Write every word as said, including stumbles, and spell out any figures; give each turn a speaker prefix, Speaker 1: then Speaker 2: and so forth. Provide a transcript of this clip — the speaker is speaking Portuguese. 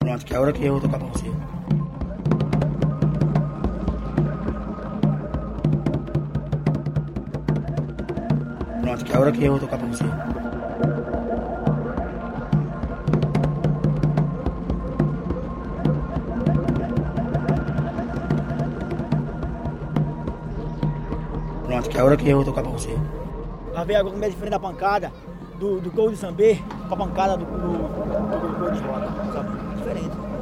Speaker 1: Pronto, que é a hora que eu vou tocar pra você. Pronto, que é a hora que eu vou tocar pra você. Pronto, que é a hora que eu vou tocar pra você.
Speaker 2: Ela veio agora com medo diferente da pancada do, do gol de Zambê pra pancada do, do, do, do gol de roda, sabe? Diferente.